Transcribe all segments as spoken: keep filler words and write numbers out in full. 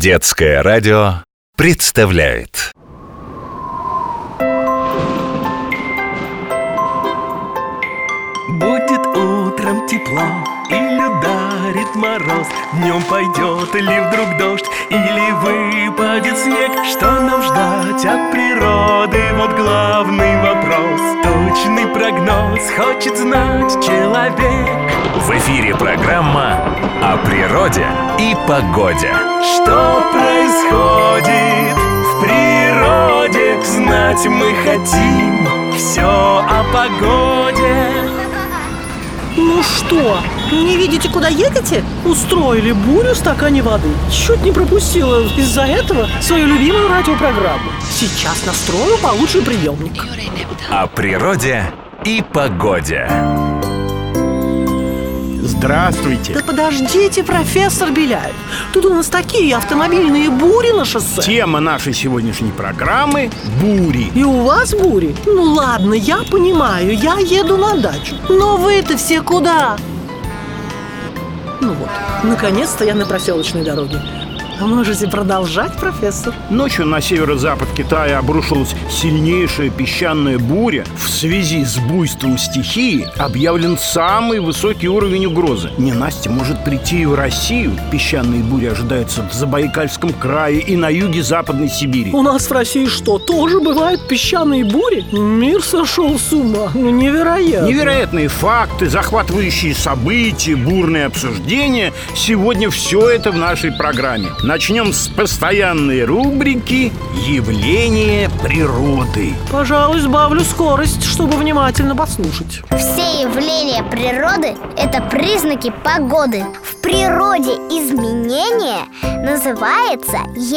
Детское радио представляет. Будет утром тепло или ударит мороз, днем пойдет или вдруг дождь, или выпадет снег. Что нам ждать от природы? Вот главный вопрос. Точный прогноз хочет знать человек. В эфире программа о природе и погоде. Что происходит в природе? Знать мы хотим все о погоде. Ну что, не видите, куда едете? Устроили бурю в стакане воды. Чуть не пропустила из-за этого свою любимую радиопрограмму. Сейчас настрою получше приемник. О природе и погоде. Здравствуйте. Да подождите, профессор Беляев. Тут у нас такие автомобильные бури на шоссе. Тема нашей сегодняшней программы – бури. И у вас бури? Ну ладно, я понимаю, я еду на дачу. Но вы-то все куда? Ну вот, наконец-то я на проселочной дороге. Можете продолжать, профессор. Ночью на северо-запад Китая обрушилась сильнейшая песчаная буря. В связи с буйством стихии объявлен самый высокий уровень угрозы. Ненастье может прийти и в Россию. Песчаные бури ожидаются в Забайкальском крае и на юге Западной Сибири. У нас в России что, тоже бывают песчаные бури? Мир сошел с ума, ну невероятно. Невероятные факты, захватывающие события, бурные обсуждения. Сегодня все это в нашей программе. Начнем с постоянной рубрики «Явления природы». Пожалуй, сбавлю скорость, чтобы внимательно послушать. Все явления природы – это признаки погоды. В природе изменение называется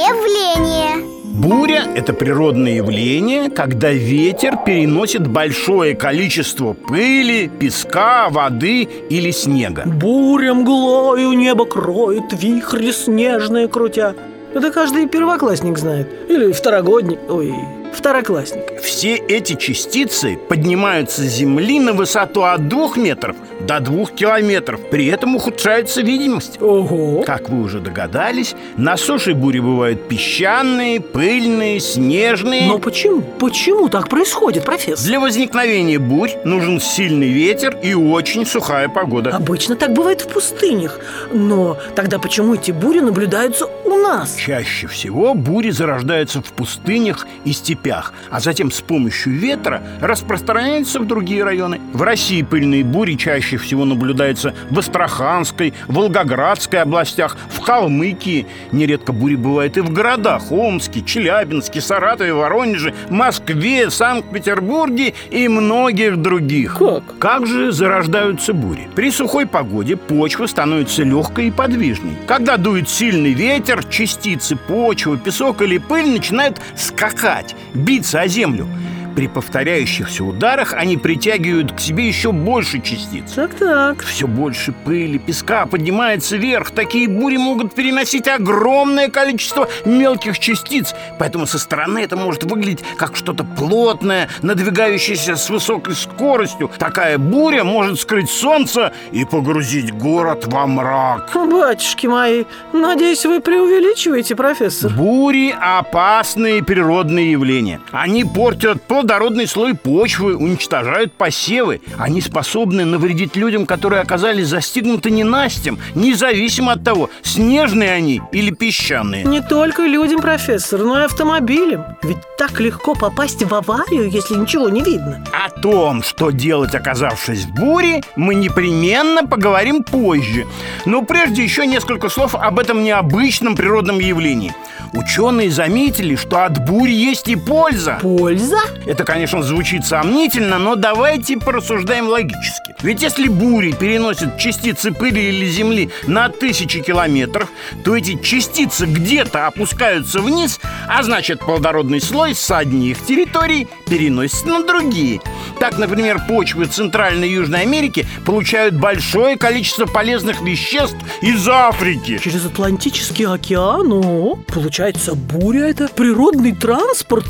явление. Буря – это природное явление, когда ветер переносит большое количество пыли, песка, воды или снега. Буря мглою небо кроет, вихри снежные крутя. Это каждый первоклассник знает. Или второгодник, ой, второклассник. Все эти частицы поднимаются с земли на высоту от двух метров до двух километров. При этом ухудшается видимость. Ого! Как вы уже догадались, на суше бури бывают песчаные, пыльные, снежные. Но почему? Почему так происходит, профессор? Для возникновения бурь нужен сильный ветер и очень сухая погода. Обычно так бывает в пустынях. Но тогда почему эти бури наблюдаются у нас? Чаще всего бури зарождаются в пустынях и степях, а затем с помощью ветра распространяются в другие районы. В России пыльные бури чаще всего наблюдаются в Астраханской, Волгоградской областях, в Калмыкии. Нередко бури бывают и в городах: Омске, Челябинске, Саратове, Воронеже, Москве, Санкт-Петербурге и многих других. Как? Как же зарождаются бури? При сухой погоде почва становится легкой и подвижной. Когда дует сильный ветер, частицы почвы, песок или пыль начинают скакать, биться о землю. При повторяющихся ударах они притягивают к себе еще больше частиц. Так-так. Все больше пыли, песка поднимается вверх. Такие бури могут переносить огромное количество мелких частиц. Поэтому со стороны это может выглядеть как что-то плотное, надвигающееся с высокой скоростью. Такая буря может скрыть солнце и погрузить город во мрак. Батюшки мои, надеюсь, вы преувеличиваете, профессор. Бури – опасные природные явления. Они портят плод плодородный слой почвы, уничтожают посевы. Они способны навредить людям, которые оказались застигнуты ненастьем, независимо от того, снежные они или песчаные. Не только людям, профессор, но и автомобилям. Ведь так легко попасть в аварию, если ничего не видно. О том, что делать, оказавшись в буре, мы непременно поговорим позже. Но прежде еще несколько слов об этом необычном природном явлении. Ученые заметили, что от бури есть и польза. Польза? Это, конечно, звучит сомнительно, но давайте порассуждаем логически. Ведь если бури переносят частицы пыли или земли на тысячи километров, то эти частицы где-то опускаются вниз, а значит, плодородный слой с одних территорий переносится на другие. Так, например, почвы Центральной и Южной Америки получают большое количество полезных веществ из Африки. Через Атлантический океан? О, получается, буря – это природный транспорт?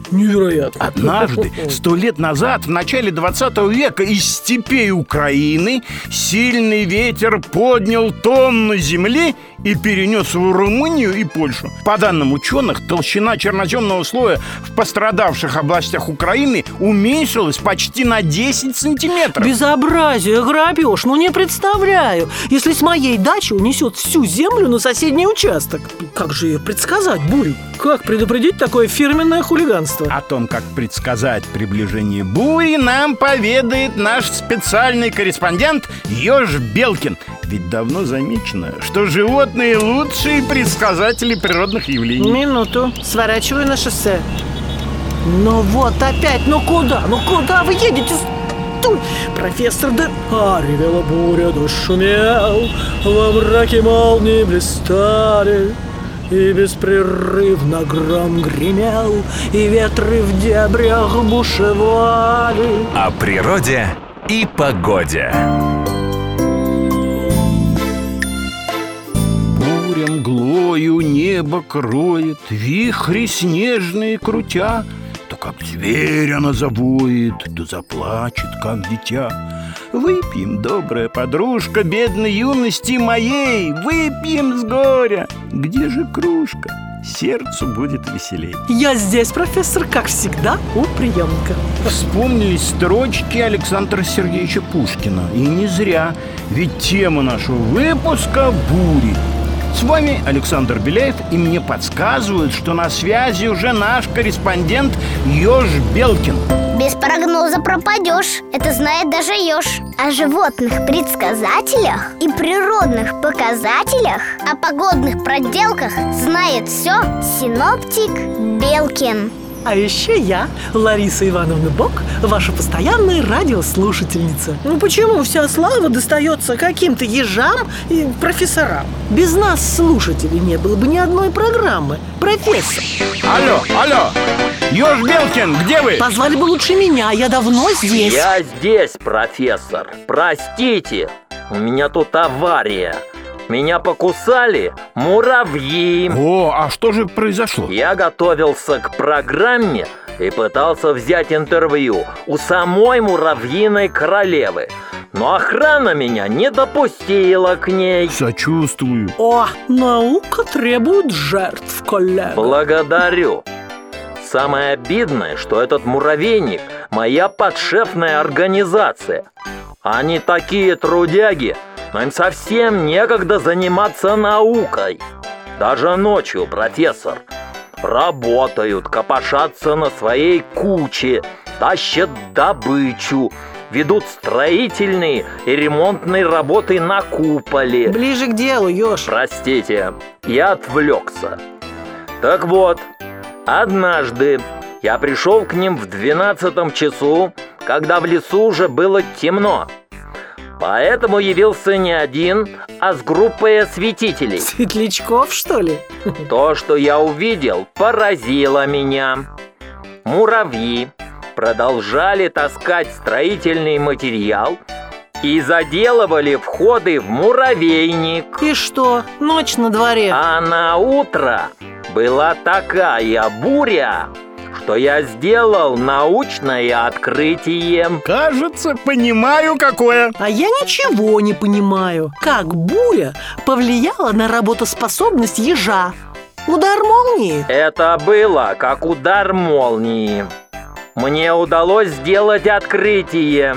Невероятно. Однажды, сто лет назад, в начале двадцатого века, из степей Украины сильный ветер поднял тонну земли и перенес в Румынию и Польшу. По данным ученых, толщина черноземного слоя в пострадавших областях Украины уменьшилась почти на десять сантиметров. Безобразие, грабеж, ну не представляю. Если с моей дачи унесет всю землю на соседний участок. Как же ее предсказать, бурю? Как предупредить такое фирменное хулиганство? О том, как предсказать приближение бури, нам поведает наш специальный корреспондент Ёж Белкин. Ведь давно замечено, что животные лучшие предсказатели природных явлений. Минуту, сворачиваю на шоссе. Ну вот опять, ну куда? Ну куда вы едете? Стой! Профессор, да... А ревела буря, дождь шумел, во мраке молнии блистали, и беспрерывно гром гремел, и ветры в дебрях бушевали. О природе и погоде. Буря мглою небо кроет, вихри снежные крутя. То как зверь она завоет, то заплачет, как дитя. Выпьем, добрая подружка бедной юности моей, выпьем с горя. Где же кружка? Сердцу будет веселей. Я здесь, профессор, как всегда, у приемника. Вспомнились строчки Александра Сергеевича Пушкина. И не зря, ведь тема нашего выпуска – бури. С вами Александр Беляев, и мне подсказывают, что на связи уже наш корреспондент Ёж Белкин. Без прогноза пропадешь, это знает даже еж. О животных предсказателях и природных показателях, о погодных проделках знает все синоптик Белкин. А еще я, Лариса Ивановна Бок, ваша постоянная радиослушательница. Ну почему вся слава достается каким-то ежам и профессорам? Без нас, слушателей, не было бы ни одной программы. Профессор! Алло, алло! Ёж Белкин, где вы? Позвали бы лучше меня, я давно здесь. Я здесь, профессор. Простите, у меня тут авария. Меня покусали муравьи. О, а что же произошло? Я готовился к программе и пытался взять интервью у самой муравьиной королевы. Но охрана меня не допустила к ней. Сочувствую. О, наука требует жертв, коллега. Благодарю. Самое обидное, что этот муравейник – моя подшефная организация. Они такие трудяги, но им совсем некогда заниматься наукой. Даже ночью, профессор. Работают, копошатся на своей куче, тащат добычу, ведут строительные и ремонтные работы на куполе. Ближе к делу, Ёж. Простите, я отвлекся. Так вот, однажды я пришел к ним в двенадцатом часу, когда в лесу уже было темно. Поэтому явился не один, а с группой осветителей. Светлячков, что ли? То, что я увидел, поразило меня. Муравьи продолжали таскать строительный материал и заделывали входы в муравейник. И что? Ночь на дворе. А на утро была такая буря, что я сделал научное открытие. Кажется, понимаю, какое. А я ничего не понимаю. Как буря повлияла на работоспособность ежа? Удар молнии? Это было как удар молнии. Мне удалось сделать открытие.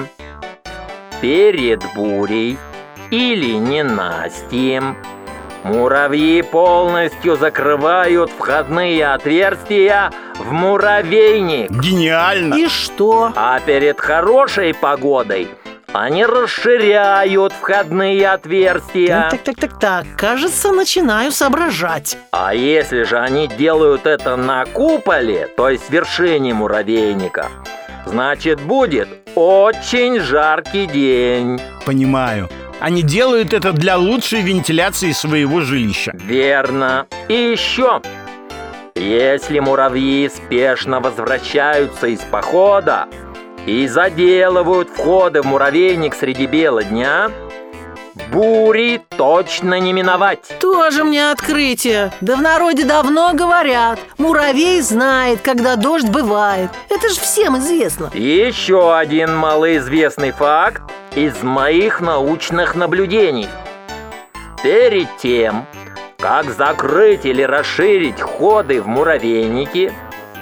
Перед бурей или ненастьем муравьи полностью закрывают входные отверстия в муравейник. Гениально! И что? А перед хорошей погодой они расширяют входные отверстия. Так, так, так, так, кажется, начинаю соображать. А если же они делают это на куполе, то есть вершине муравейника, значит, будет очень жаркий день. Понимаю. Они делают это для лучшей вентиляции своего жилища. Верно. И еще, если муравьи спешно возвращаются из похода и заделывают входы в муравейник среди бела дня, бури точно не миновать. Тоже мне открытие. Да в народе давно говорят: муравей знает, когда дождь бывает. Это же всем известно. Еще один малоизвестный факт из моих научных наблюдений. Перед тем, как закрыть или расширить ходы в муравейнике,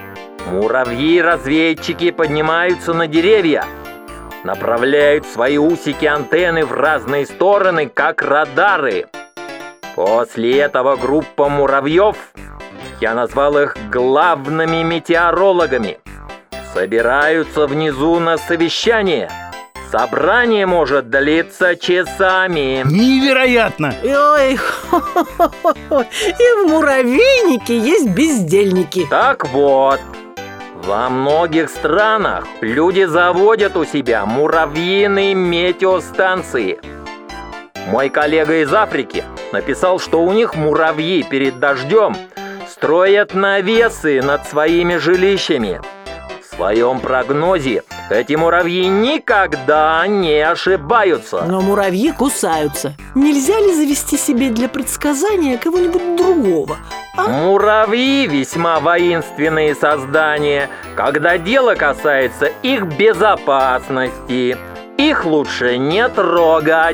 муравьи-разведчики поднимаются на деревья, направляют свои усики-антенны в разные стороны, как радары. После этого группа муравьев, я назвал их главными метеорологами, собираются внизу на совещание. Собрание может длиться часами. Невероятно! Ой, и в муравейнике есть бездельники. Так вот, во многих странах люди заводят у себя муравьиные метеостанции. Мой коллега из Африки написал, что у них муравьи перед дождем строят навесы над своими жилищами. В своем прогнозе эти муравьи никогда не ошибаются. Но муравьи кусаются. Нельзя ли завести себе для предсказания кого-нибудь другого? А? Муравьи весьма воинственные создания, когда дело касается их безопасности. Их лучше не трогать.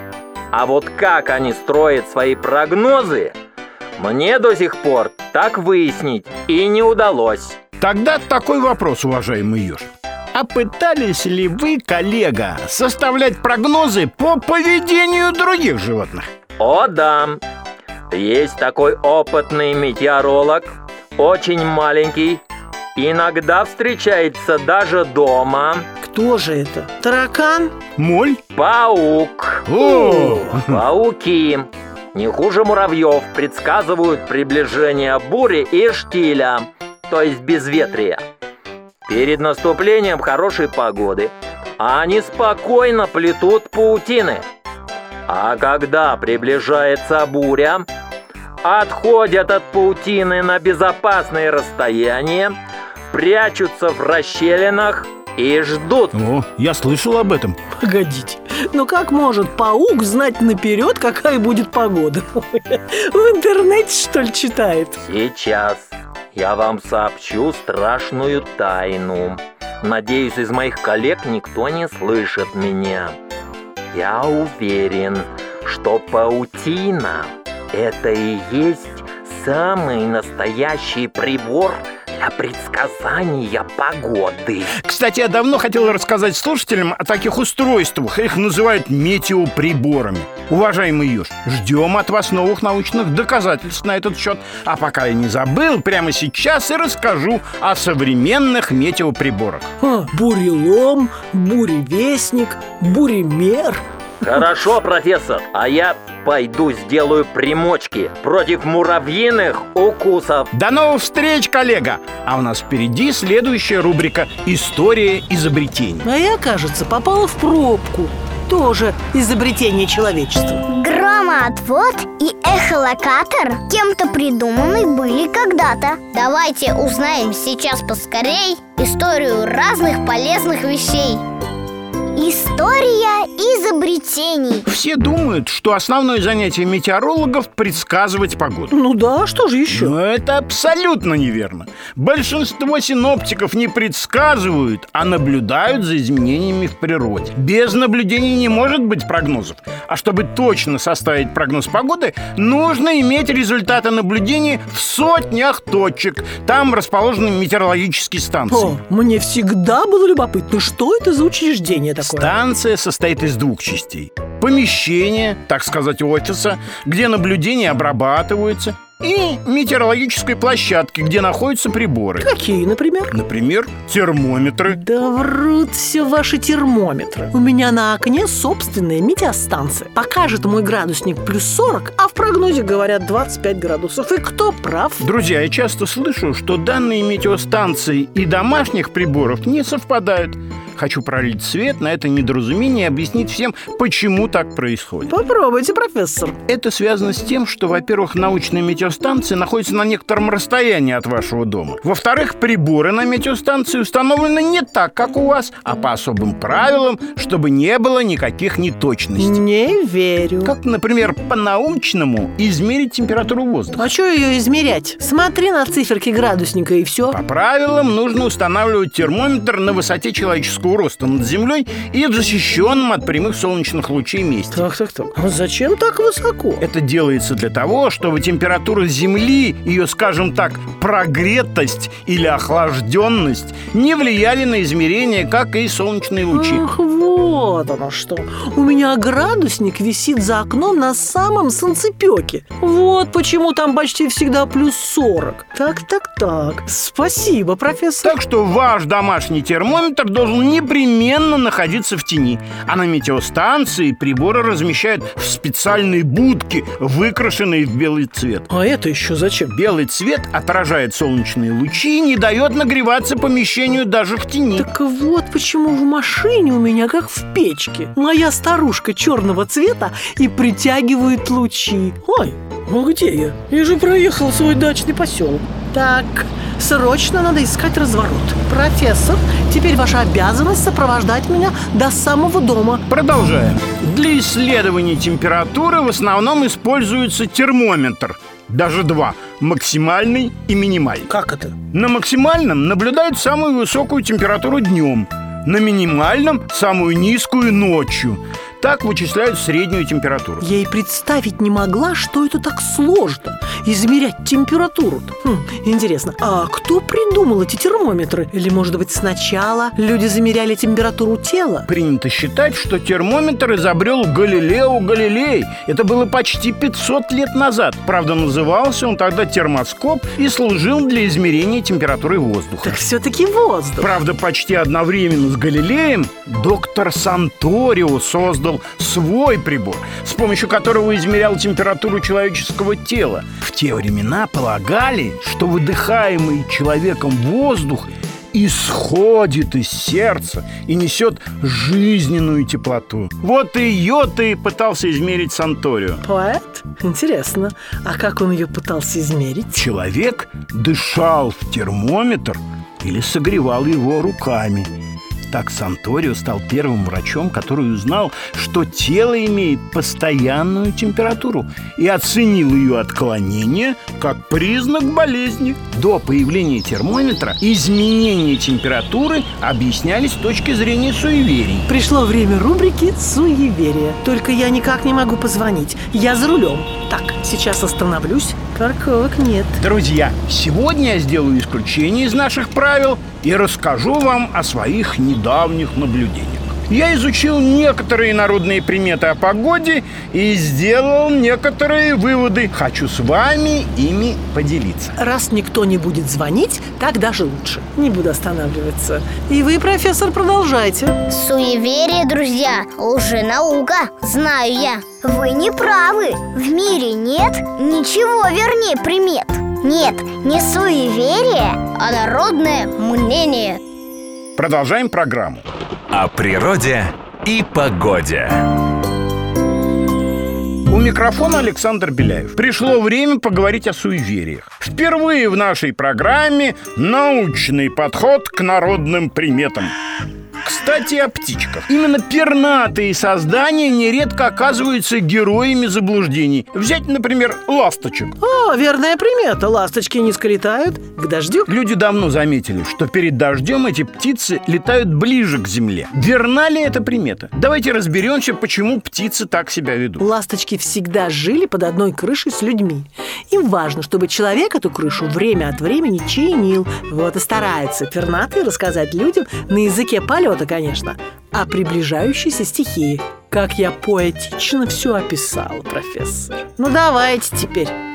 А вот как они строят свои прогнозы, мне до сих пор так выяснить и не удалось. Тогда такой вопрос, уважаемый еж. А пытались ли вы, коллега, составлять прогнозы по поведению других животных? О, да. Есть такой опытный метеоролог, очень маленький, иногда встречается даже дома. Кто же это? Таракан? Моль? Паук. О! Пауки не хуже муравьев предсказывают приближение бури и штиля, то есть безветрия. Перед наступлением хорошей погоды они спокойно плетут паутины. А когда приближается буря, отходят от паутины на безопасное расстояние, прячутся в расщелинах и ждут. О, я слышал об этом. Погодите, ну как может паук знать наперед, какая будет погода? В интернете, что ли, читает? Сейчас я вам сообщу страшную тайну. Надеюсь, из моих коллег никто не слышит меня. Я уверен, что паутина – это и есть самый настоящий прибор для предсказания погоды. Кстати, я давно хотел рассказать слушателям о таких устройствах. Их называют метеоприборами. Уважаемый еж, ждем от вас новых научных доказательств на этот счет. А пока я не забыл, прямо сейчас и расскажу о современных метеоприборах. А, бурелом, буревестник, буремер. Хорошо, профессор, а я пойду сделаю примочки против муравьиных укусов. До новых встреч, коллега! А у нас впереди следующая рубрика «История изобретений». А я, кажется, попала в пробку. Тоже изобретение человечества. Громоотвод и эхолокатор кем-то придуманы были когда-то. Давайте узнаем сейчас поскорей историю разных полезных вещей. История изобретений. Все думают, что основное занятие метеорологов – предсказывать погоду. Ну да, что же еще? Но это абсолютно неверно. Большинство синоптиков не предсказывают, а наблюдают за изменениями в природе. Без наблюдений не может быть прогнозов. А чтобы точно составить прогноз погоды, нужно иметь результаты наблюдений в сотнях точек. Там расположены метеорологические станции. О, мне всегда было любопытно, что это за учреждение такое? Станция состоит из двух частей. Помещение, так сказать, офиса, где наблюдения обрабатываются, и метеорологической площадки, где находятся приборы. Какие, например? Например, термометры. Да врут все ваши термометры. У меня на окне собственная метеостанция. Покажет мой градусник плюс сорок, а в прогнозе говорят двадцать пять градусов. И кто прав? Друзья, я часто слышу, что данные метеостанции и домашних приборов не совпадают. Хочу пролить свет на это недоразумение и объяснить всем, почему так происходит. Попробуйте, профессор. Это связано с тем, что, во-первых, научная метеостанция находится на некотором расстоянии от вашего дома. Во-вторых, приборы на метеостанции установлены не так, как у вас, а по особым правилам, чтобы не было никаких неточностей. Не верю. Как, например, по-научному измерить температуру воздуха. А что ее измерять? Смотри на циферки градусника и все. По правилам нужно устанавливать термометр на высоте человеческого роста над землей и в защищенном от прямых солнечных лучей месте. Так, так, так. А зачем так высоко? Это делается для того, чтобы температура Земли, ее, скажем так, прогретость или охлажденность не влияли на измерения, как и солнечные лучи. Ах, вот оно что. У меня градусник висит за окном на самом солнцепеке. Вот почему там почти всегда плюс сорок. Так, так, так. Спасибо, профессор. Так что ваш домашний термометр должен непременно находиться в тени. А на метеостанции приборы размещают в специальной будке, выкрашенной в белый цвет. А это еще зачем? Белый цвет отражает солнечные лучи и не дает нагреваться помещению даже в тени. Так вот почему в машине у меня как в печке. Моя старушка черного цвета и притягивает лучи. Ой, ну где я? Я же проехал свой дачный поселок. Так, срочно надо искать разворот. Профессор, теперь ваша обязанность сопровождать меня до самого дома. Продолжаем. Для исследования температуры в основном используется термометр. Даже два. Максимальный и минимальный. Как это? На максимальном наблюдают самую высокую температуру днем. На минимальном – самую низкую ночью. Так вычисляют среднюю температуру. Я и представить не могла, что это так сложно – измерять температуру-то. Хм, интересно, а кто придумал эти термометры? Или, может быть, сначала люди замеряли температуру тела? Принято считать, что термометр изобрел Галилео Галилей. Это было почти пятьсот лет назад. Правда, назывался он тогда термоскоп и служил для измерения температуры воздуха. Так все-таки воздух. Правда, почти одновременно с Галилеем доктор Санторио создал свой прибор, с помощью которого измерял температуру человеческого тела. В те времена полагали, что выдыхаемый человеком воздух исходит из сердца и несет жизненную теплоту. Вот ее-то и пытался измерить Санторио. Поэт? Интересно, а как он ее пытался измерить? Человек дышал в термометр или согревал его руками. Так Санторио стал первым врачом, который узнал, что тело имеет постоянную температуру и оценил ее отклонение как признак болезни. До появления термометра изменения температуры объяснялись с точки зрения суеверий. Пришло время рубрики «Суеверия». Только я никак не могу позвонить. Я за рулем. Так, сейчас остановлюсь. Парковок нет. Друзья, сегодня я сделаю исключение из наших правил и расскажу вам о своих недавних наблюдениях. Я изучил некоторые народные приметы о погоде и сделал некоторые выводы. Хочу с вами ими поделиться. Раз никто не будет звонить, так даже лучше. Не буду останавливаться. И вы, профессор, продолжайте. Суеверие, друзья, лженаука, знаю я. Вы не правы. В мире нет ничего вернее примет. Нет, не суеверие, а народное мнение. Продолжаем программу. О природе и погоде. У микрофона Александр Беляев. Пришло время поговорить о суевериях. Впервые в нашей программе научный подход к народным приметам. Кстати, о птичках. Именно пернатые создания нередко оказываются героями заблуждений. Взять, например, ласточек. О, верная примета. Ласточки низко летают к дождю. Люди давно заметили, что перед дождем эти птицы летают ближе к земле. Верна ли эта примета? Давайте разберемся, почему птицы так себя ведут. Ласточки всегда жили под одной крышей с людьми. Им важно, чтобы человек эту крышу время от времени чинил. Вот и стараются пернатые рассказать людям на языке полета, конечно, о приближающейся стихии. Как я поэтично все описала, профессор. Ну давайте теперь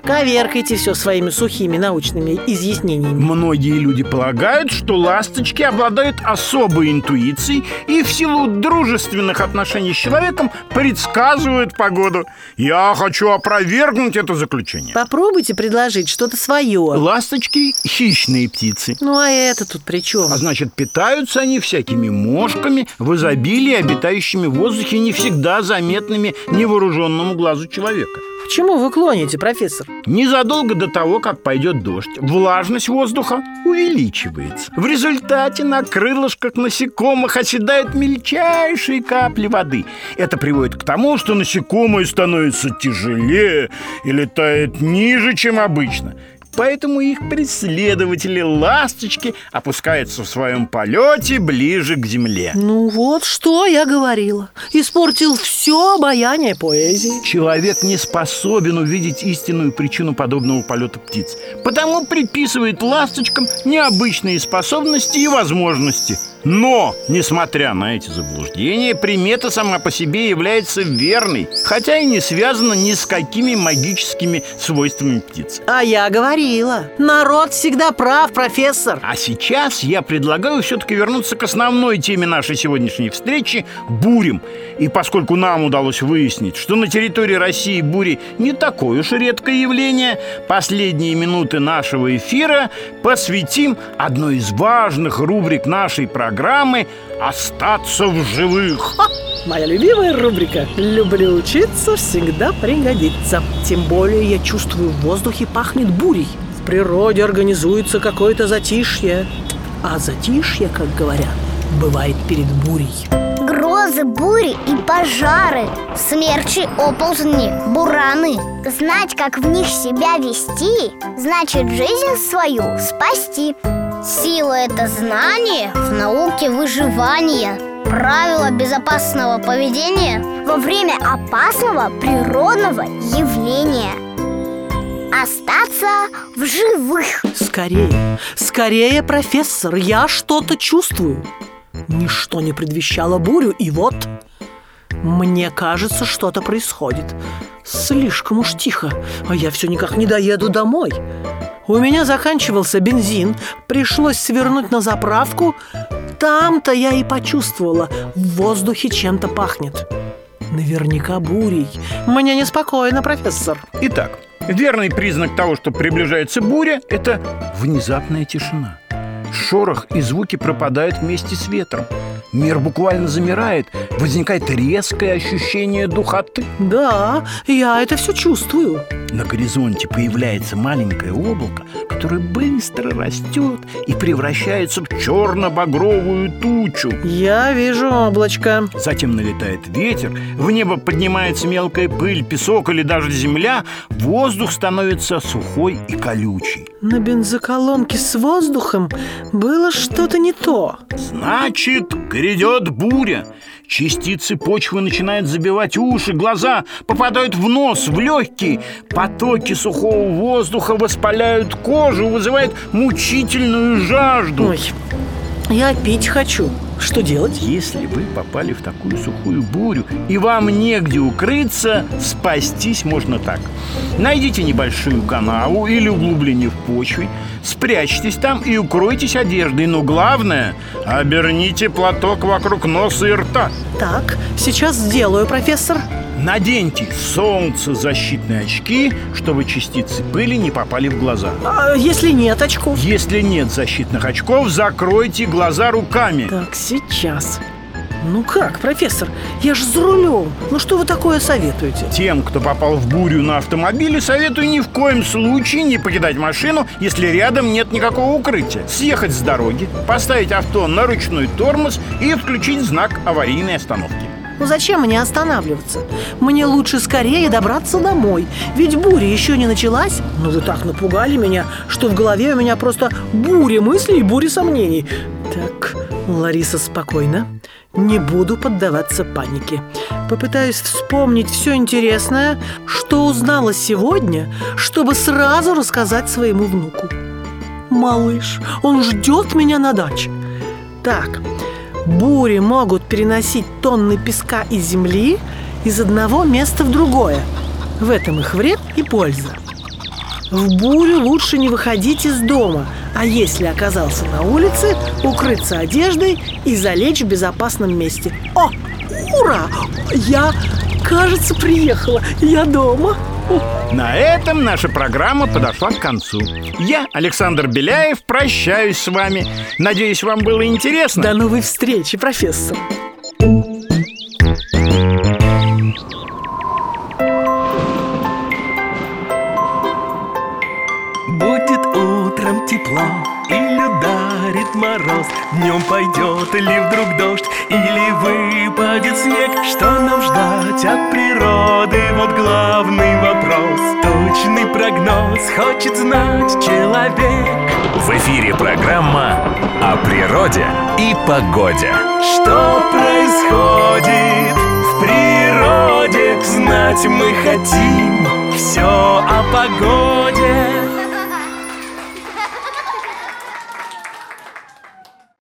коверкайте все своими сухими научными изъяснениями. Многие люди полагают, что ласточки обладают особой интуицией и в силу дружественных отношений с человеком предсказывают погоду. Я хочу опровергнуть это заключение. Попробуйте предложить что-то свое. Ласточки – хищные птицы. Ну а это тут при чем? А значит, питаются они всякими мошками в изобилии, обитающими в воздухе, не всегда заметными невооруженному глазу человека. К чему вы клоните, профессор? Незадолго до того, как пойдет дождь, влажность воздуха увеличивается. В результате на крылышках насекомых оседают мельчайшие капли воды. Это приводит к тому, что насекомое становится тяжелее и летает ниже, чем обычно. Поэтому их преследователи, ласточки, опускаются в своем полете ближе к земле. Ну вот, что я говорила. Испортил все обаяние поэзии. Человек не способен увидеть истинную причину подобного полета птиц, потому приписывает ласточкам необычные способности и возможности. Но, несмотря на эти заблуждения, примета сама по себе является верной, хотя и не связана ни с какими магическими свойствами птиц. А я говорила, народ всегда прав, профессор. А сейчас я предлагаю все-таки вернуться к основной теме нашей сегодняшней встречи – бурям. И поскольку нам удалось выяснить, что на территории России бури не такое уж редкое явление, последние минуты нашего эфира посвятим одной из важных рубрик нашей программы программы «Остаться в живых». Ха! Моя любимая рубрика «Люблю учиться, всегда пригодится». Тем более я чувствую, в воздухе пахнет бурей. В природе организуется какое-то затишье. А затишье, как говорят, бывает перед бурей. Грозы, бури и пожары, смерчи, оползни, бураны. Знать, как в них себя вести, значит жизнь свою спасти. Сила – это знание в науке выживания. Правила безопасного поведения во время опасного природного явления. Остаться в живых. Скорее, скорее, профессор, я что-то чувствую. Ничто не предвещало бурю, и вот... Мне кажется, что-то происходит. Слишком уж тихо, а я все никак не доеду домой. У меня заканчивался бензин, пришлось свернуть на заправку. Там-то я и почувствовала, в воздухе чем-то пахнет. Наверняка бурей. Мне неспокойно, профессор. Итак, верный признак того, что приближается буря – это внезапная тишина. Шорох и звуки пропадают вместе с ветром. Мир буквально замирает, возникает резкое ощущение духоты. Да, я это все чувствую. На горизонте появляется маленькое облако, которое быстро растет и превращается в черно-багровую тучу. Я вижу облачко. Затем налетает ветер, в небо поднимается мелкая пыль, песок или даже земля. Воздух становится сухой и колючий. На бензоколонке с воздухом было что-то не то. Значит, грядет буря. Частицы почвы начинают забивать уши, глаза, попадают в нос, в легкие. Потоки сухого воздуха воспаляют кожу, вызывают мучительную жажду. Ой, я пить хочу. Что делать? Если вы попали в такую сухую бурю и вам негде укрыться, спастись можно так. Найдите небольшую канаву или углубление в почве, спрячьтесь там и укройтесь одеждой. Но главное, оберните платок вокруг носа и рта. Так, сейчас сделаю, профессор. Наденьте солнцезащитные очки, чтобы частицы пыли не попали в глаза. А если нет очков? Если нет защитных очков, закройте глаза руками. Так, сейчас. Ну как, профессор, я ж за рулем. Ну что вы такое советуете? Тем, кто попал в бурю на автомобиле, советую ни в коем случае не покидать машину, если рядом нет никакого укрытия. Съехать с дороги, поставить авто на ручной тормоз и включить знак аварийной остановки. Ну зачем мне останавливаться? Мне лучше скорее добраться домой. Ведь буря еще не началась. Ну вы так напугали меня, что в голове у меня просто буря мыслей и буря сомнений. Так, Лариса, спокойно. Не буду поддаваться панике. Попытаюсь вспомнить все интересное, что узнала сегодня, чтобы сразу рассказать своему внуку. Малыш, он ждет меня на даче. Так, бури могут переносить тонны песка и земли из одного места в другое. В этом их вред и польза. В бурю лучше не выходить из дома, а если оказался на улице, укрыться одеждой и залечь в безопасном месте. О, ура! Я, кажется, приехала. Я дома. На этом наша программа подошла к концу. Я, Александр Беляев, прощаюсь с вами. Надеюсь, вам было интересно. До новой встречи, профессор. Будет утром тепло или ударит мороз, днем пойдет ли вдруг дождь или выпадет снег. Что нам ждать от природы? Вот главный вопрос. Точный прогноз хочет знать человек. В эфире программа о природе и погоде. Что происходит в природе? Знать мы хотим все о погоде.